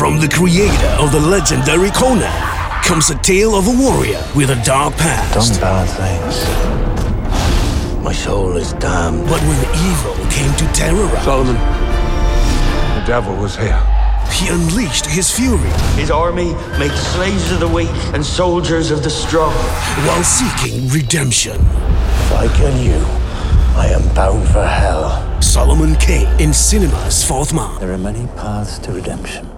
From the creator of the legendary Conan comes a tale of a warrior with a dark past. Done bad things. My soul is damned. But when evil came to terrorize, Solomon, the devil was here. he unleashed his fury His army made slaves of the weak and soldiers of the strong. while seeking redemption. If I kill you, I am bound for hell. Solomon Kane in cinemas 4th Month. There are many paths to redemption.